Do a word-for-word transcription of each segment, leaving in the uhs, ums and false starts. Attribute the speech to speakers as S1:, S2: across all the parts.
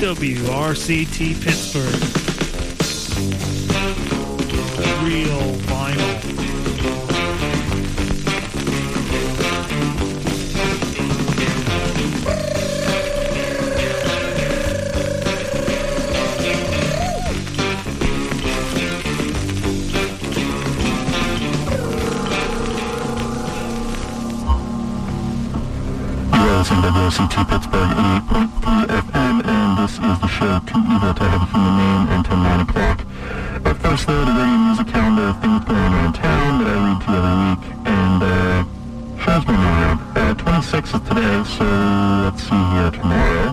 S1: W R C T Pittsburgh. Real vinyl.
S2: Listen to W R C T Pittsburgh eighty-eight point three F M, and this is the show Too Evil to Have a Human Name until nine o'clock. But first, though, the radio music calendar, things going on around town that I read to you every week, and uh, shows me around. Uh, twenty-sixth is today, so let's see here tomorrow.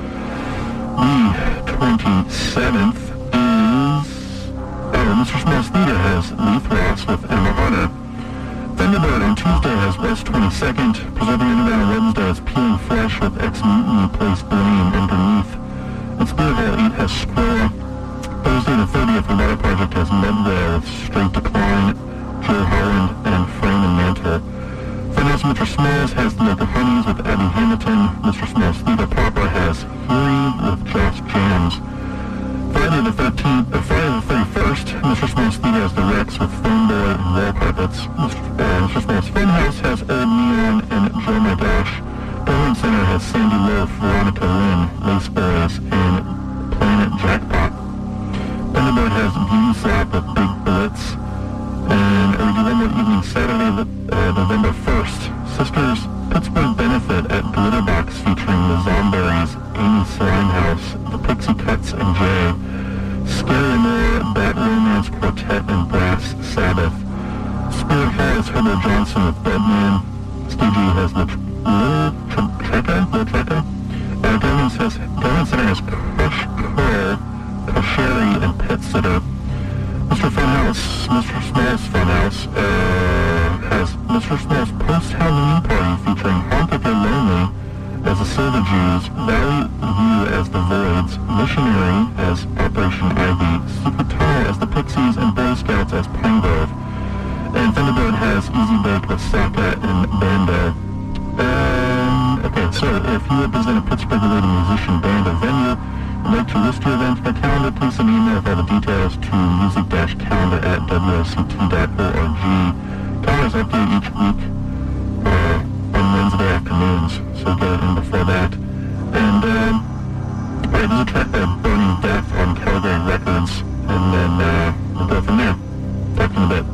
S2: The twenty-seventh is... Oh, Mister Smith's Theater has Leith Ross with Emma Hunter. Thunderbird on Tuesday has West twenty-second. Preserving Underground on Wednesday has Peeling Flesh with Ex-Mutiny Place Blame Underneath. And Spirit Hall eight has Squirrel. Thursday the thirtieth, the Water Project has Medway with Straight Decline, Joe Holland, and Frame and Mantle. Funhouse Mister Smalls has The Local Honeys with Abby Hamilton. Mister Smalls Theater Proper has Fury with Josh Jams. Friday the thirteenth, uh, Friday the thirty-first, Mister Smalls Theater has The Rex with Phone Boy and Wall Carpets. Mister Uh, Mister Smalls Funhouse has Old Neon and Joe My Gosh. Berlin Center has Sandy Loaf, Veronica Lynn, Lace Boys, and Planet Jackpot. Thunderbird has Beauty Slap with Big Blitz. And we do one more evening Saturday, uh, November first. Sisters Pittsburgh Benefit at Glitterbox featuring the Zomberries, Amy Slimehouse, the Pixie Cuts and Jay, Scary Moore, Bat Romance Quartet, and Brass Sabbath. Spirit Hall has Herbert Johnson with Bedman. Stevie has the Treca, the Treca. Uh, Government has Government Center has Crush Core, Kosheri, and Pet Sitter. Mister Funhouse, Mister Smalls Funhouse, uh, has Mister Smalls Post-Halloween Party featuring Honk If You're Lonely as the Silver Jews, Valley View as the Voids, Missionary as Operation Ivy, Secret Tunnel as the Pixies, and Boy Scouts as Pine Grove. And Thunderbird has Easy Bake with Saka and Bando. Um, okay, so if you represent a Pittsburgh-related musician, band, or venue, and like to list your events by calendar, please send an email with all the details to music-calendar at w r c t dot org. Calendars update each week uh, on Wednesday afternoons, so get it in before that. And, um, alright, there's a track by Burning Death on Calgary Records, and then uh, we'll go from there. Talk to you in a bit.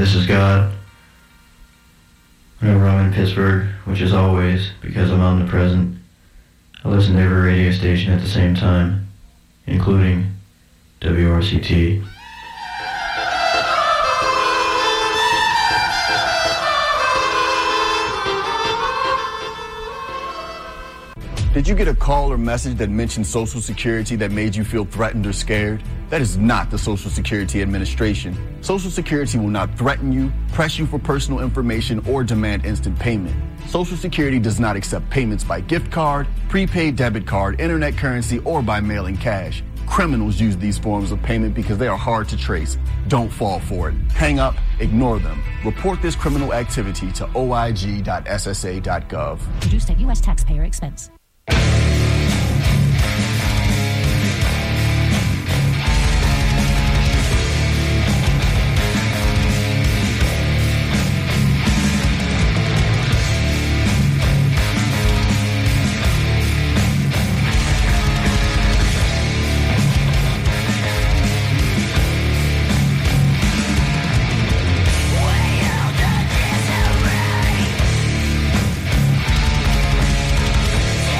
S3: this is God. Whenever I'm in Pittsburgh, which is always, because I'm omnipresent, I listen to every radio station at the same time, including W R C T.
S4: Did you get a call or message that mentioned Social Security that made you feel threatened or scared? That is not the Social Security Administration. Social Security will not threaten you, press you for personal information, or demand instant payment. Social Security does not accept payments by gift card, prepaid debit card, internet currency, or by mailing cash. Criminals use these forms of payment because they are hard to trace. Don't fall for it. Hang up, ignore them. Report this criminal activity to O I G dot S S A dot gov.
S5: Produced at U S taxpayer expense.
S6: Yeah.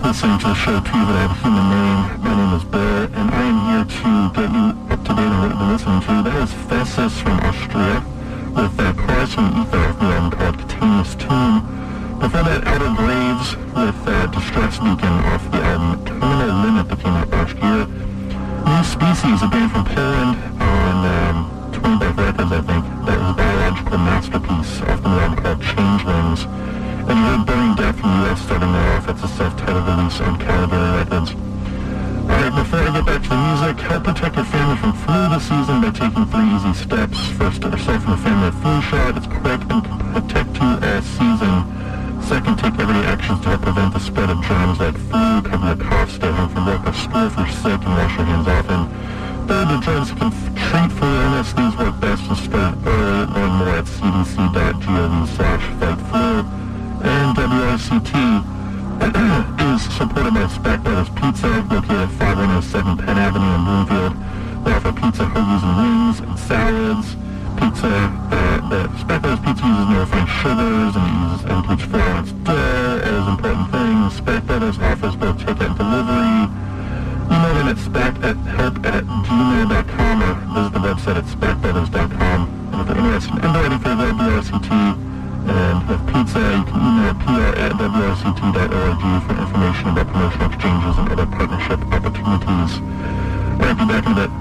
S2: listening to the show too that I have a human name. My name is Bill, and I am here to get you up to date on what you've been listening to. That is Fessus from Austria, with that Price from Ether off the album called Cutaneous Tomb. Before that, Outer Graves with uh, Distress Beacon off the album Terminal Limit that came out last year. New Species, a band from Poland, on um, twenty-five Records, I think. That was a biological masterpiece off the album called Changelings. And you heard Burning Death from U S starting that off. That's a self-titled release on Calibre Records. Alright, before I get back to the music, help protect your family from flu this season by taking three easy steps. First, get yourself and your family a flu shot. It's quick and can protect you all season. Second, take everyday actions to help prevent the spread of germs like flu, cover your cough, stay home from work or school if you're sick, and wash your hands often. Third, the drugs can treat flu illness. These work best when started early. Learn more at c d c dot gov slash fight flu. And W R C T is supported by Speck Brothers Pizza, located at five one oh seven Penn Avenue in Bloomfield. They offer pizza, hoagies, and wings, and salads. Pizza, uh, the Speck Brothers Pizza uses no refined sugars, and it uses N P H four ounce dough as important things. Speck Brothers offers both takeout and delivery. Email them at speck at help at gmail dot com or visit the website at speck brothers dot com. And if you're interested in underwriting for W R C T, and with pizza, you can email P R at W R C T dot org for information about promotional exchanges and other partnership opportunities. I'll be back in a bit.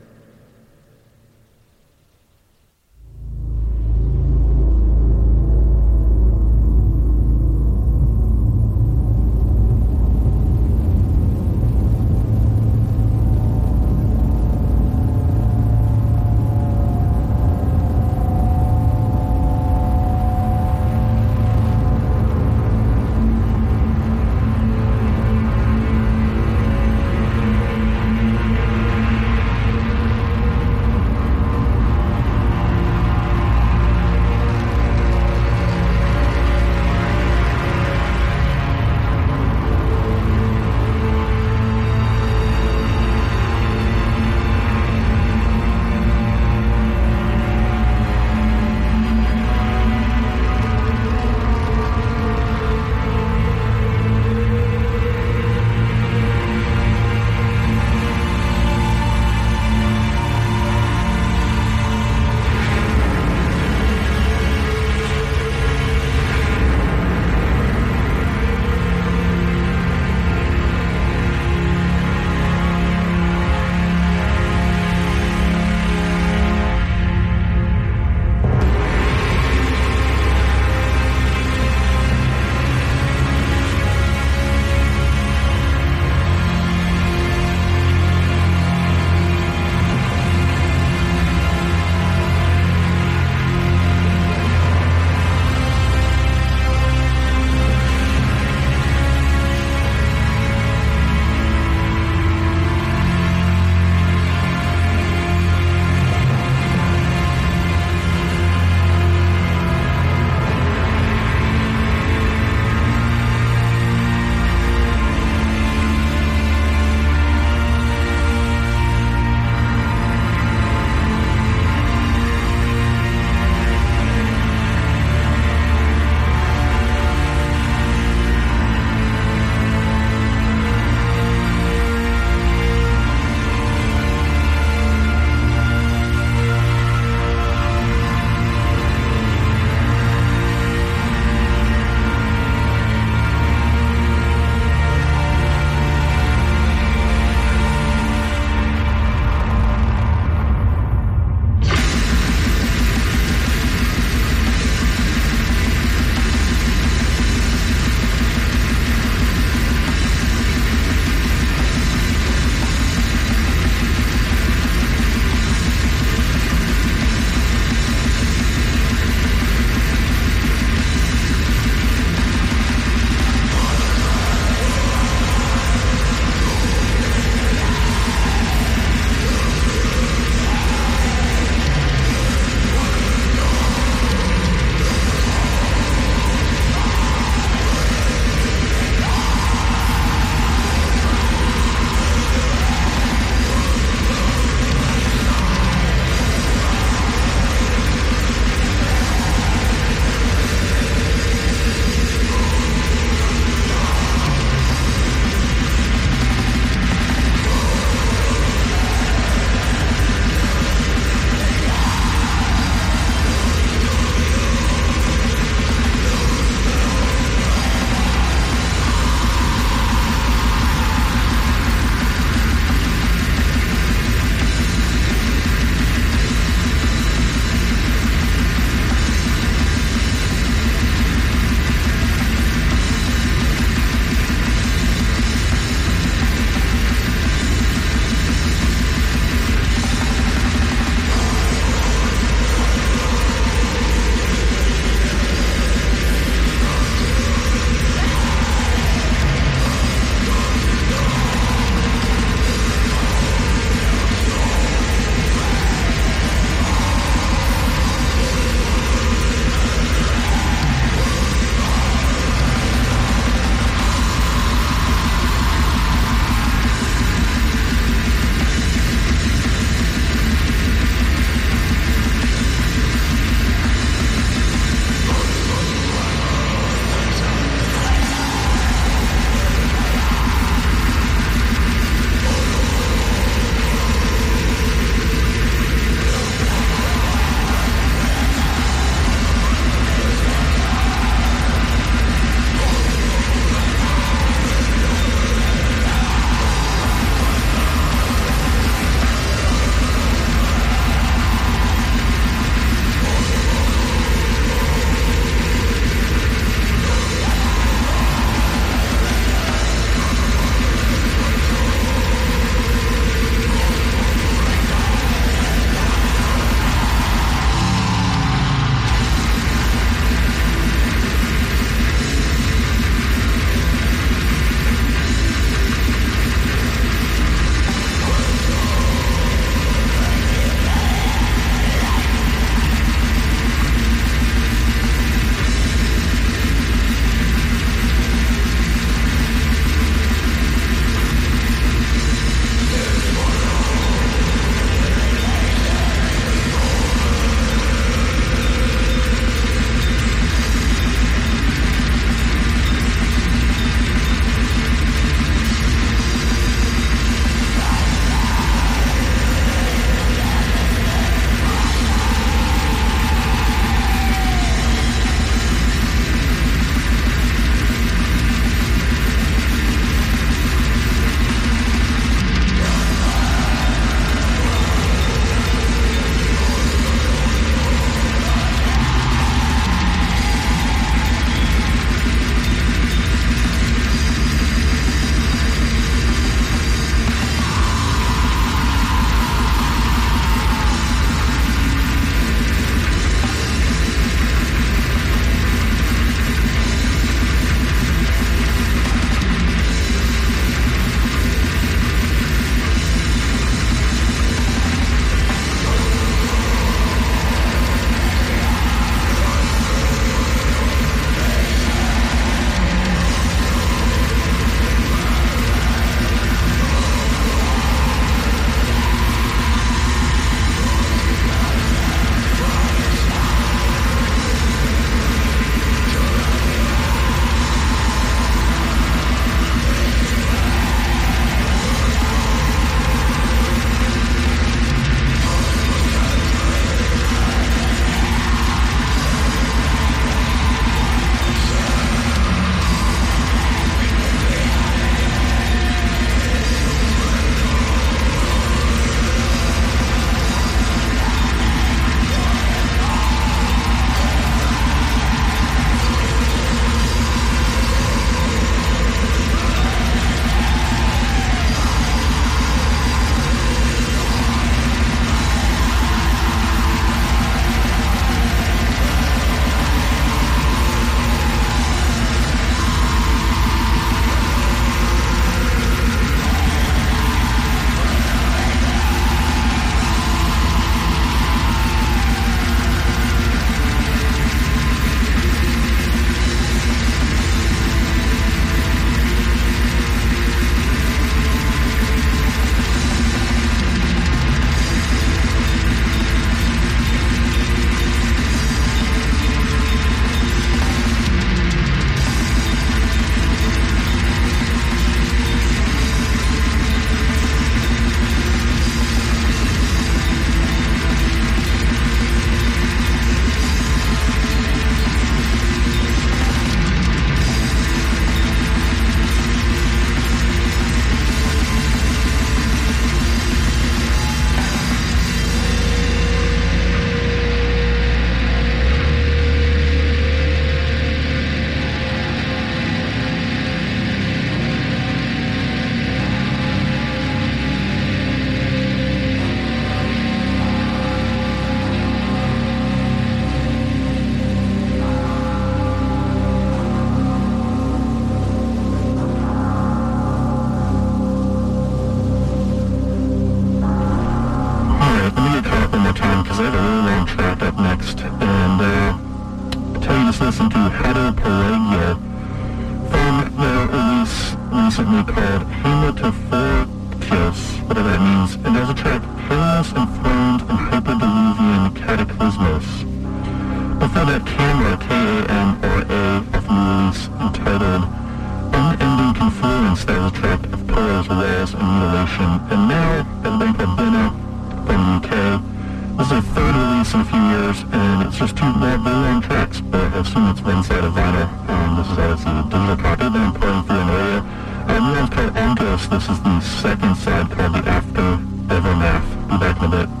S2: Homeless, Enthroned, and Hyperdiluvian Cataclysmos. Before that, Camera, K A M R A, off new release entitled Unending Confluence, that was a track of Pillars, Walls, and Mutilation. And now, at Bank of Dinner from the U K. This is their third release in a few years, and it's just two more very long tracks, but I assume it's one side of vinyl. Um, this is how it's a digital copy that I'm playing through an area. And the one's called Onkos. This is the second side called The After Evermath. Be back in a bit.